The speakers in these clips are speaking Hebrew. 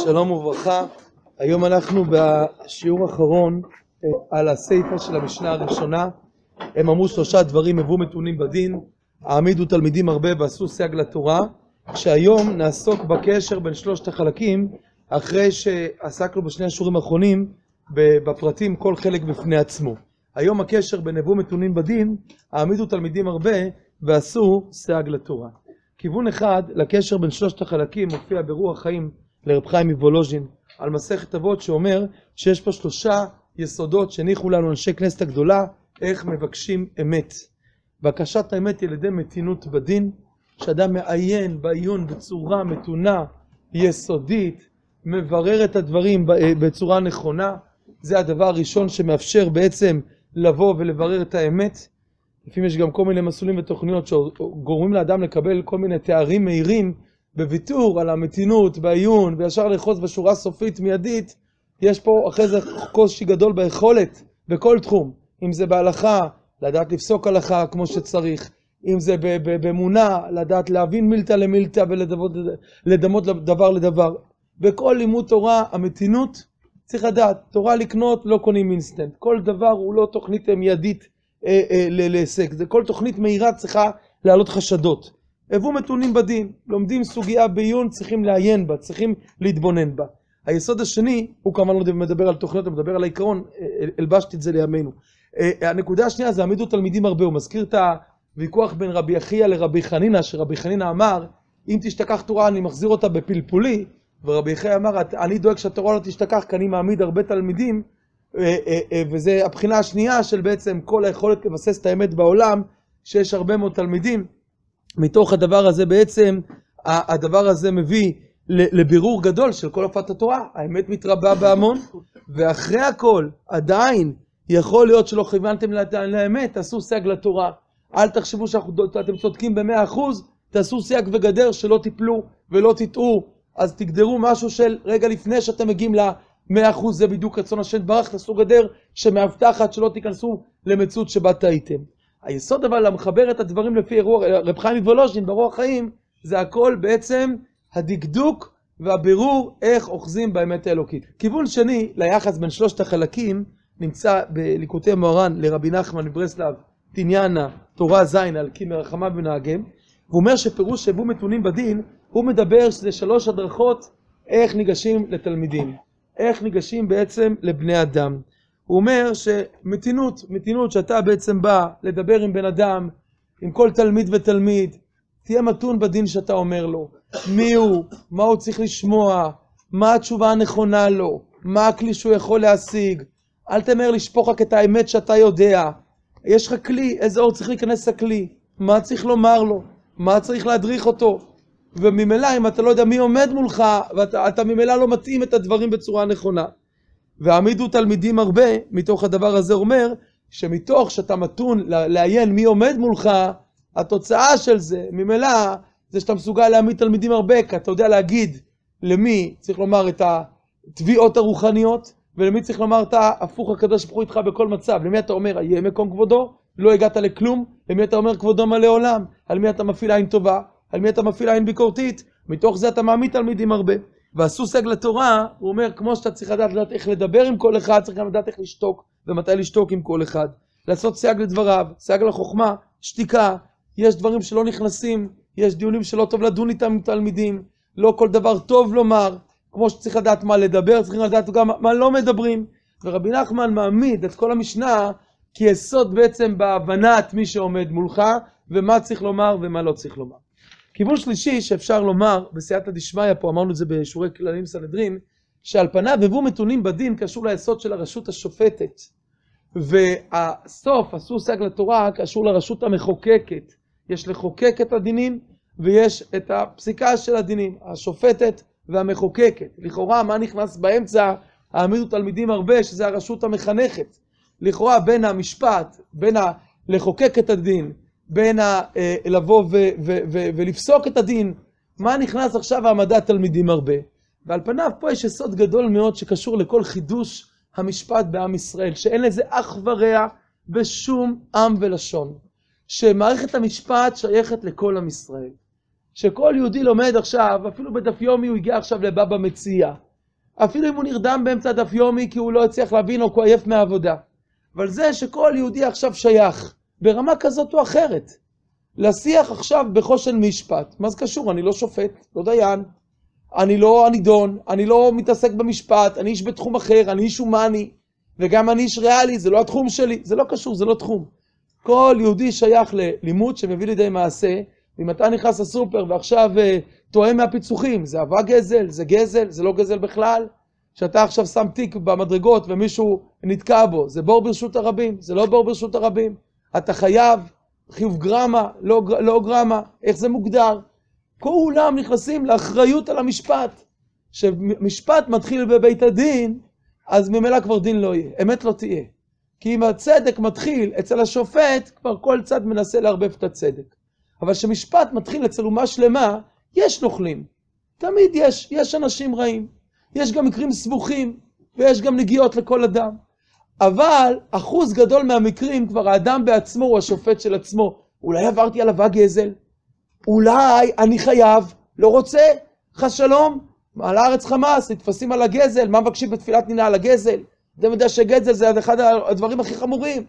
שלום וברכה. היום אנחנו בשיעור האחרון על הסייפה של המשנה הראשונה. הם אמרו 3 דברים: הבו מתונים בדין, העמידו תלמידים הרבה ועשו סייג לתורה. שהיום נעסוק בקשר בין 3 החלקים, אחרי שעסקנו בשני השיעורים האחרונים בפרטים כל חלק בפני עצמו. היום הקשר בין הבו מתונים בדין, העמידו תלמידים הרבה ועשו סייג לתורה. כיוון אחד לקשר בין 3 החלקים מופיע ברוח חיים לרב חיים מוולוז'ין על מסכת אבות, שאומר שיש פה 3 יסודות שהניחו לנו אנשי כנסת הגדולה איך מבקשים אמת. בקשת האמת היא על ידי מתינות בדין, שאדם מעיין בעיון בצורה מתונה, יסודית, מברר את הדברים בצורה נכונה. זה הדבר הראשון שמאפשר בעצם לבוא ולברר את האמת. לפעמים יש גם כל מיני מסלולים ותוכניות שגורמים לאדם לקבל כל מיני תארים מהירים בוויתור על המתינות, בעיון, וישר לחוץ בשורה סופית מיידית. יש פה אחרי זה קושי גדול ביכולת בכל תחום. אם זה בהלכה, לדעת לפסוק הלכה כמו שצריך. אם זה באמונה, לדעת להבין מילתא למילתא ולדמות דבר לדבר. בכל לימוד תורה, המתינות צריך לדעת. תורה לקנות לא קונים אינסטנט. כל דבר הוא לא תוכנית מיידית להישג. זה כל תוכנית מהירה צריכה להעלות חשדות. הבו מתונים בדין, לומדים סוגיה בעיון, צריכים לעיין בה, צריכים להתבונן בה. היסוד השני, הוא כמובן לא מדבר על תוכניות, הוא מדבר על העיקרון, אלבשתי את זה לימינו. הנקודה השנייה זה העמידו תלמידים הרבה. הוא מזכיר את הוויכוח בין רבי אחיה לרבי חנינה, שרבי חנינה אמר, אם תשתכח תורה אני מחזיר אותה בפלפולי, ורבי אחיה אמר, אני דואג שהתורה לא תשתכח כי אני מעמיד הרבה תלמידים, וזה הבחינה השנייה של בעצם כל היכולת לבסס את האמת בעולם, שיש הרבה מאוד תלמידים. מתוך הדבר הזה בעצם, הדבר הזה מביא לבירור גדול של כל הופעת התורה. האמת מתרבה בהמון, ואחרי הכל עדיין יכול להיות שלא כיוונתם לאמת, תעשו סייג לתורה. אל תחשבו שאתם צודקים ב100%, תעשו סייג וגדר שלא תיפלו ולא תטעו. אז תגדרו משהו של רגע לפני שאתם מגיעים ל100%, זה בדיוק רצון השם יתברך, תעשו גדר שמאבטחת שלא תיכנסו למציאות שבה טעיתם. היסוד אבל למחבר את הדברים לפי רב חיים מוולוז'ין ברוח חיים, זה הכל בעצם הדקדוק והבירור איך אוחזים באמת האלוקית. כיוון שני ליחס בין 3 החלקים נמצא בליקוטי מוהר"ן לרבי נחמן מברסלב תניאנה תורה זין על כי מרחמה ונהגם. הוא אומר שפירוש הבו מתונים בדין, הוא מדבר שזה 3 הדרכות איך ניגשים לתלמידים, איך ניגשים בעצם לבני אדם. הוא אומר שמתינות שאתה בעצם בא לדבר עם בן אדם, עם כל תלמיד ותלמיד, תהיה מתון בדין שאתה אומר לו. מי הוא? מה הוא צריך לשמוע? מה התשובה הנכונה לו? מה הכלי שהוא יכול להשיג? אל תמהר לשפוך רק את האמת שאתה יודע. יש לך כלי, איזה אור צריך להיכנס לכלי? מה צריך לומר לו? מה צריך להדריך אותו? וממילא אם אתה לא יודע מי עומד מולך, ואתה ממילא לא מתאים את הדברים בצורה נכונה. והעמידו תלמידים הרבה, מתוך הדבר הזה אומר, שמתוך שאתה מתון לעיין מי עומד מולך, התוצאה של זה, ממילא, זה שאתה מסוגל להעמיד תלמידים הרבה, כי אתה יודע להגיד למי צריך לומר את התביעות הרוחניות, ולמי צריך לומר את ההפוך הקדוש ברוך הוא איתך בכל מצב. למי אתה אומר, יהיה מקום כבודו, לא הגעת לכלום, למי אתה אומר כבודו מלא עולם, על מי אתה מפעיל עין טובה, על מי אתה מפעיל עין ביקורתית, מתוך זה אתה מעמיד תלמידים הרבה. ועשו סייג לתורה, הוא אומר, כמו שאתה צריך לדעת איך לדבר עם כל אחד, צריך גם לדעת איך לשתוק, ומתי לשתוק עם כל אחד. לעשות סייג לדבריו, סייג לחוכמה, שתיקה. יש דברים שלא נכנסים, יש דיונים שלא טוב לדון איתם עם תלמידים, לא כל דבר טוב לומר, כמו שצריך לדעת מה לדבר, צריכים לדעת גם מה לא מדברים. ורבי נחמן מעמיד את כל המשנה כיסוד בעצם בהבנת מי שעומד מולך, ומה צריך לומר ומה לא צריך לומר. כיוון שלישי שאפשר לומר, בסייעתא דשמיא פה, אמרנו את זה בשיעורי כללים סנהדרין, שעל פניו הבו מתונים בדין קשור ליסוד של הרשות השופטת. והסוף, עשו סייג לתורה, קשור לרשות המחוקקת. יש לחוקק את הדינים, ויש את הפסיקה של הדינים, השופטת והמחוקקת. לכאורה, מה נכנס באמצע? העמידו תלמידים הרבה, שזה הרשות המחנכת. לכאורה, בין המשפט, בין לחוקק את הדין, בין לבוא ולפסוק את הדין, מה נכנס עכשיו העמדת תלמידים הרבה? ועל פניו פה יש יסוד גדול מאוד שקשור לכל חידוש המשפט בעם ישראל, שאין לזה אח ורע בשום עם ולשון. שמערכת המשפט שייכת לכל עם ישראל. שכל יהודי לומד עכשיו, אפילו בדף יומי הוא הגיע עכשיו לבבא מציעא. אפילו אם הוא נרדם באמצע דף יומי כי הוא לא הצליח להבין או כי הוא עייף מהעבודה. אבל זה שכל יהודי עכשיו שייך, ברמה כזאת או אחרת, לשיח עכשיו בחושן משפט. מה זה קשור? אני לא שופט, לא דיין, אני לא הנידון, אני לא מתעסק במשפט, אני איש בתחום אחר, אני איש הומני, וגם אני איש ריאלי, זה לא התחום שלי, זה לא קשור, זה לא תחום. כל יהודי שייך ללימוד שמביא לידי מעשה, אם אתה נכנס לסופר ועכשיו טועה מהפיצוחים, זה אהבה גזל, זה גזל, זה לא גזל בכלל, שאתה עכשיו שם תיק במדרגות ומישהו נתקע בו, זה בור ברשות הרבים, זה לא בור ברשות הרבים, אתה חייב, חיוב גרמה, לא גרמה, איך זה מוגדר? כולם נכנסים לאחריות על המשפט, שמשפט מתחיל בבית הדין, אז ממילא כבר דין לא יהיה, אמת לא תהיה. כי אם הצדק מתחיל אצל השופט, כבר כל צד מנסה להרבב את הצדק. אבל כשמשפט מתחיל אצל אומה שלמה, יש נוכלים. תמיד יש אנשים רעים. יש גם מקרים סבוכים, ויש גם נגיעות לכל אדם. אבל אחוז גדול מהמקרים, כבר האדם בעצמו הוא השופט של עצמו. אולי עברתי על אהבה גזל, אולי אני חייב, לא רוצה, חס שלום, על הארץ חמאס, נתפסים על הגזל, מה מבקשים בתפילת נינה על הגזל? אתה יודע שגזל זה אחד הדברים הכי חמורים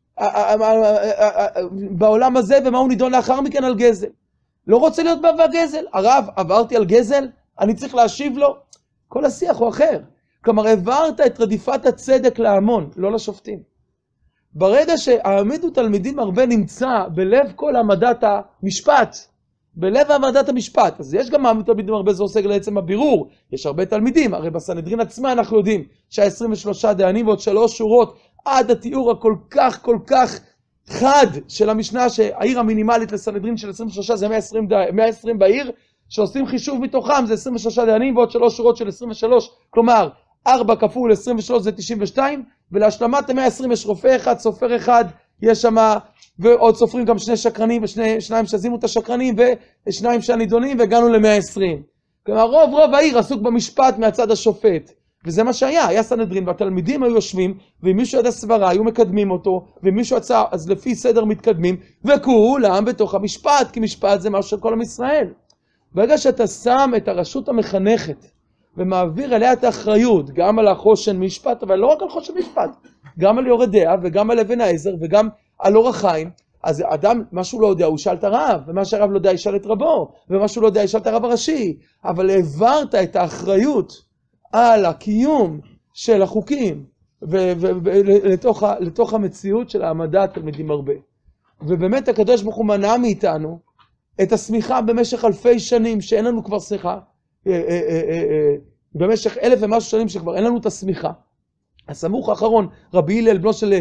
בעולם הזה, ומה הוא נידון לאחר מכן על גזל. לא רוצה להיות באהבה גזל, הרב, עברתי על גזל, אני צריך להשיב לו. כל השיח הוא אחר. כלומר, העברת את רדיפת הצדק להמון, לא לשופטים. ברגע שהעמידו תלמידים הרבה נמצא בלב כל העמדת המשפט, בלב העמדת המשפט, אז יש גם העמידו תלמידים הרבה, זה עוסק לעצם הבירור, יש הרבה תלמידים, הרי בסנהדרין עצמה אנחנו יודעים שה-23 דיינים ועוד 3 שורות, עד התיאור הכל כך חד של המשנה, שהעיר המינימלית לסנהדרין של 23 זה 120 בעיר, שעושים חישוב מתוכם זה 23 דיינים ועוד 3 שורות של 23, כלומר 4 כפול 23 זה 92, ולהשלמת 120 יש רופא אחד, סופר אחד, יש שם, ועוד סופרים גם 2 שקרנים, ושניים שעזימו את השקרנים, ו2 שהנידונים, והגענו ל-120. כלומר, רוב העיר עסוק במשפט מהצד השופט. וזה מה שהיה, היה סנהדרין, והתלמידים היו יושבים, ואם מישהו ידע סברה, היו מקדמים אותו, ואם מישהו יצא, אז לפי סדר מתקדמים, וכולם בתוך המשפט, כי משפט זה משהו של כל עם ישראל. ברגע שאתה שם את הרשות המחנכת, ומעביר אליה את האחריות, גם על החושן משפט, אבל לא רק על חושן משפט, גם על יורה דעה, וגם על אבן העזר, וגם על אור החיים, אז אדם, מה שהוא לא יודע, הוא ישאל את הרב, ומה שהרב לא יודע, ישאל את רבו, ומה שהוא לא יודע, ישאל את הרב הראשי, אבל העברת את האחריות על הקיום של החוקים, לתוך המציאות של העמדת תלמידים הרבה. ובאמת הקדוש ברוך הוא מנע מאיתנו את הסמיכה במשך אלפי שנים, שאין לנו כבר סמיכה, במשך 1000 ומשהו שנים שכבר אין לנו את הסמיכה. הסמוך האחרון, רבי הלל, בנו של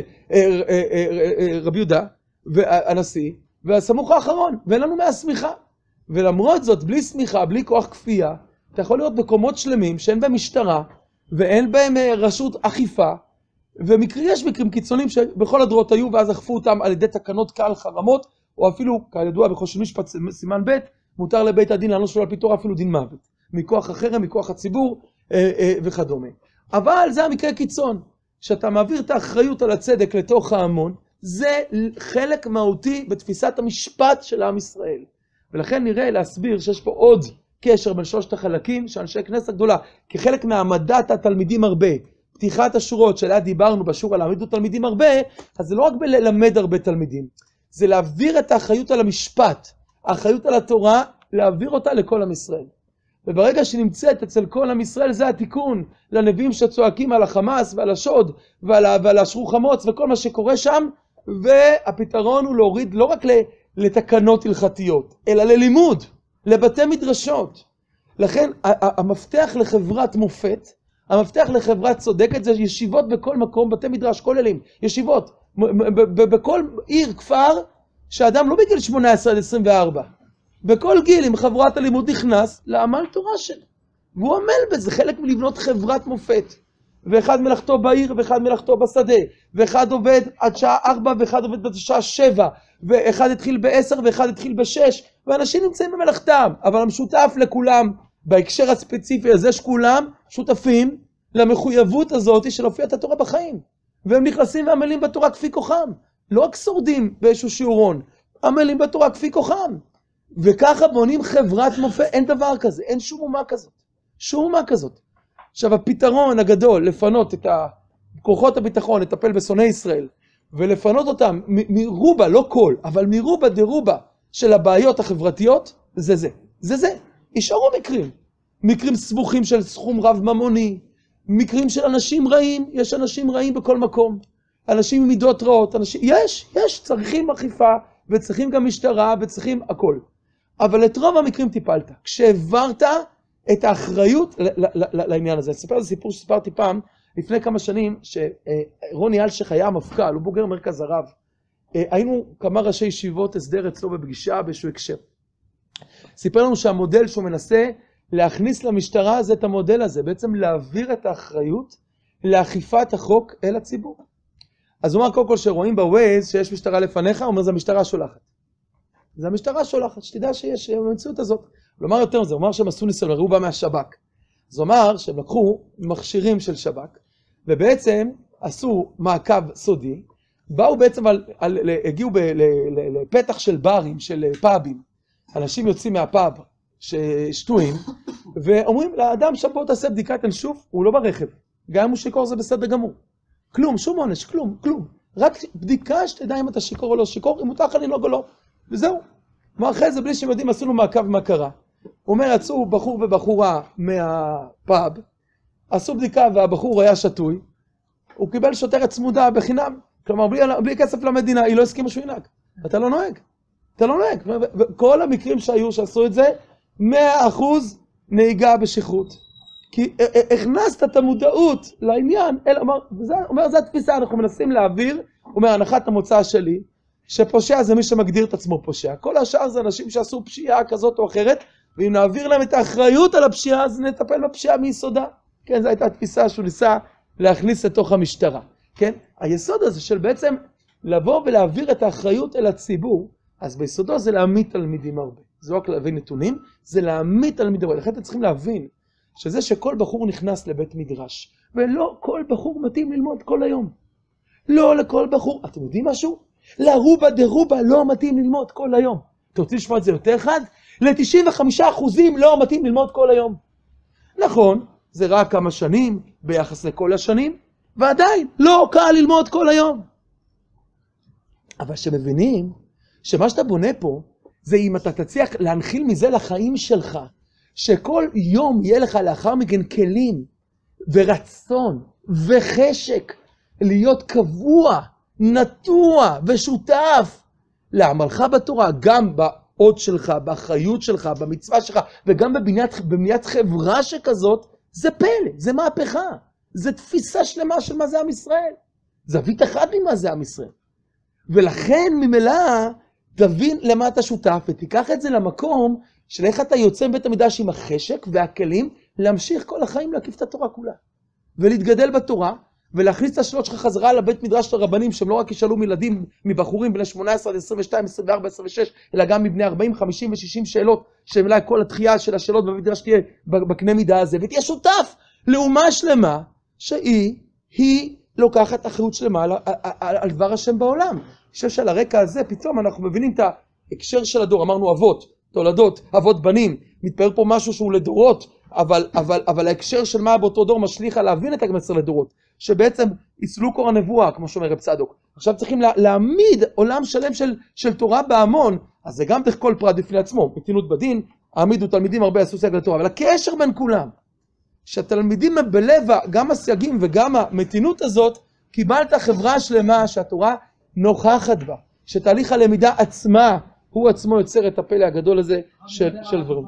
רבי יהודה, והנשיא, והסמוך האחרון, ואין לנו מהסמיכה. ולמרות זאת, בלי סמיכה, בלי כוח כפייה, אתה יכול להיות מקומות שלמים שאין בהם משטרה, ואין בהם רשות אכיפה, ויש מקרים קיצוניים שבכל הדורות היו, ואז אכפו אותם על ידי תקנות קהל חרמות, או אפילו, כידוע בחושן משפט סימן ב', מותר לבית הדין לענוש לו על פיתור אפילו דין מוות, מכוח החרם, מכוח הציבור וכדומה. אבל זה המקרה קיצון, שאתה מעביר את האחריות על הצדק לתוך ההמון, זה חלק מהותי בתפיסת המשפט של עם ישראל. ולכן נראה להסביר שיש פה עוד קשר בין 3 החלקים, שאנשי כנסת הגדולה, כחלק מהעמדת התלמידים הרבה, פתיחת השורות שעליה דיברנו בשיעור על העמידות תלמידים הרבה, אז זה לא רק בללמד הרבה תלמידים, זה להעביר את האחריות על המשפט, האחריות על התורה, להעביר אותה לכל עם ישראל. וברגע שנמצאת אצל כל עם ישראל, זה התיקון לנביאים שצועקים על החמאס ועל השוד ועל השרוך חמוץ וכל מה שקורה שם, והפתרון הוא להוריד לא רק לתקנות הלכתיות, אלא ללימוד, לבתי מדרשות. לכן המפתח לחברת מופת, המפתח לחברת צודקת, זה ישיבות בכל מקום, בתי מדרש, כוללים, ישיבות, בכל עיר, כפר, שאדם לא בגיל 18 עד 24, בכל גיל, אם חברת הלימוד נכנס, לעמל תורה שלו. והוא עמל בזה, חלק מלבנות חברת מופת. ואחד מלאכתו בעיר, ואחד מלאכתו בשדה. ואחד עובד עד שעה 4, ואחד עובד עד שעה 7. ואחד התחיל ב10, ואחד התחיל ב6. ואנשים נמצאים במלאכתם. אבל המשותף לכולם, בהקשר הספציפי הזה, שכולם שותפים למחויבות הזאת של הופיעת התורה בחיים. והם נכנסים ועמלים בתורה כפי כוחם. לא רק שורדים באיזשהו שיעורון, עמלים בתורה כפי כוחם. וככה בונים חברת מופת, אין דבר כזה, אין שום אומה כזאת. שום אומה כזאת. עכשיו הפתרון הגדול לפנות את כוחות הביטחון, לטפל בשונאי ישראל, ולפנות אותם מרובה, לא כל, אבל מרובה דרובה של הבעיות החברתיות, זה. יישארו מקרים סבוכים של סכום רב ממוני, מקרים של אנשים רעים, יש אנשים רעים בכל מקום, אנשים עם מידות רעות, יש, צריכים אכיפה, וצריכים גם משטרה, וצריכים הכל. אבל את רוב המקרים טיפלת. כשהעברת את האחריות לעניין הזה. אספר על סיפור שסיפרתי פעם, לפני כמה שנים, שרוני אלשיך היה המפכ"ל, הוא בוגר מרכז הרב. היינו כמה ראשי ישיבות הסדר אצלו בפגישה באיזשהו הקשר. סיפר לנו שהמודל שהוא מנסה להכניס למשטרה זה את המודל הזה, בעצם להעביר את האחריות לאכיפת החוק אל הציבור. אז הוא אמר קודם כל שרואים בווייז שיש משטרה לפניך, הוא אומר זה המשטרה שולחת. זה המשטרה שולחת, שתדע שיש במציאות הזאת. הוא אמר יותר מזה, הוא אמר שהם עשו ניסיון, ראו בה מהשב"כ. אז הוא אמר שהם לקחו מכשירים של שב"כ, ובעצם עשו מעקב סודי, באו בעצם, הגיעו לפתח של ברים, של פאבים. אנשים יוצאים מהפאב ששטויים, ואומרים לאדם שם בוא תעשה בדיקת אנשוף, הוא לא ברכב. גם אם הוא שיקור זה בסדר גמור. כלום, שום עונש, כלום. רק בדיקה שתדע אם אתה שיקור או לא שיקור, אם מותר לך לנהוג או לא. וזהו. מה אחרי זה, בלי שהם יודעים, עשינו מעקב מה קרה. הוא אומר, יצאו בחור ובחורה מהפאב, עשו בדיקה והבחור היה שטוי, הוא קיבל שוטרת צמודה בחינם, כלומר בלי כסף למדינה, היא לא הסכימה שהוא ינהג. אתה לא נוהג. וכל המקרים שהיו שעשו את זה, 100% נהיגה בשכרות. כי הכנסת את המודעות לעניין, אומר, זה התפיסה, אנחנו מנסים להעביר, הוא אומר, הנחת המוצא שלי, שפושע זה מי שמגדיר את עצמו פושע. כל השאר זה אנשים שעשו פשיעה כזאת או אחרת, ואם נעביר להם את האחריות על הפשיעה, אז נטפל בפשיעה מיסודה. כן, זו הייתה התפיסה שהוא ניסה להכניס לתוך המשטרה. כן, היסוד הזה של בעצם לבוא ולהעביר את האחריות אל הציבור, אז ביסודו זה להעמיד תלמידים הרבה. זה לא רק להביא נתונים, זה להעמיד תלמידים הרבה. לכן אתם צריכים להבין שזה שכל בחור נכנס לבית מדרש, ולא כל בחור מתאים ללמוד כל היום. לא לכל בחור, אתם יודעים משהו? לרובה דרובה לא מתאים ללמוד כל היום. אתם רוצים לשמוע את זה יותר אחד? ל-95% לא מתאים ללמוד כל היום. נכון, זה רק כמה שנים ביחס לכל השנים, ועדיין לא קל ללמוד כל היום. אבל שמבינים שמה שאתה בונה פה, זה אם אתה תצליח להנחיל מזה לחיים שלך, שכל יום יהיה לך לאחר מכן כלים ורצון וחשק להיות קבוע, נטוע ושותף לעמלך בתורה, גם באות שלך, באחריות שלך, במצווה שלך, וגם בבניית חברה שכזאת, זה פלא, זה מהפכה, זה תפיסה שלמה של מה זה עם ישראל. זווית אחת ממה זה עם ישראל. ולכן ממילא תבין למה אתה שותף, ותיקח את זה למקום של איך אתה יוצא מבית המדרש עם החשק והכלים, להמשיך כל החיים להקיף את התורה כולה. ולהתגדל בתורה, ולהכניס את השאלות שלך חזרה לבית מדרש של הרבנים, שהם לא רק ישאלו מילדים מבחורים בני 18 עד 22, 24, 26, אלא גם מבני 40, 50 ו-60 שאלות, שאולי כל התחייה של השאלות בבית מדרש תהיה בקנה מידה הזה, ותהיה שותף לאומה שלמה, שהיא לוקחת אחריות שלמה על דבר השם בעולם. אני חושב שעל הרקע הזה פתאום אנחנו מבינים את ההקשר של הדור, אמרנו אבות, תולדות, אבות בנים, מתפאר פה משהו שהוא לדורות, אבל ההקשר של מה באותו דור משליך על להבין את המסר לדורות, שבעצם יסלו קור הנבואה, כמו שאומר רב צדוק. עכשיו צריכים להעמיד עולם שלם של תורה בהמון, אז זה גם דרך כל פרט בפני עצמו, מתינות בדין, העמידו תלמידים הרבה עשו סייג לתורה, אבל הקשר בין כולם, שהתלמידים הם בלב גם הסייגים וגם המתינות הזאת, קיבלת חברה שלמה שהתורה נוכחת בה, שתהליך הלמידה עצמה, הוא עצמו יוצר את הפלא הגדול הזה של דברים.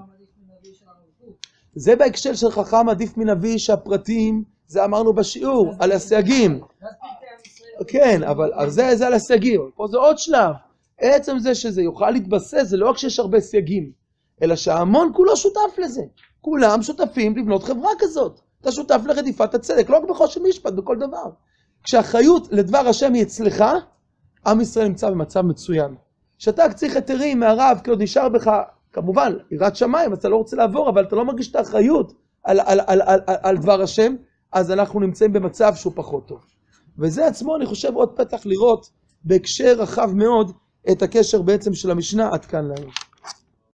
זה בהקשר של חכם עדיף מנביא שהפרטים, זה אמרנו בשיעור, על הסייגים. כן, אבל זה על הסייגים. פה זה עוד שלב. עצם זה שזה יוכל להתבסס, זה לא רק שיש הרבה סייגים, אלא שההמון כולו שותף לזה. כולם שותפים לבנות חברה כזאת. אתה שותף לרדיפת הצדק, לא רק בחושן משפט, בכל דבר. כשהאחריות לדבר השם היא אצלך, עם ישראל נמצא במצב מצוין. שאתה צריך היתרים מהרב, כי עוד נשאר בך, כמובן, יראת שמיים, אתה לא רוצה לעבור, אבל אתה לא מרגיש את האחריות על דבר השם, אז אנחנו נמצאים במצב שהוא פחות טוב. וזה עצמו, אני חושב, עוד פתח לראות בהקשר רחב מאוד את הקשר בעצם של המשנה עד כאן להיום.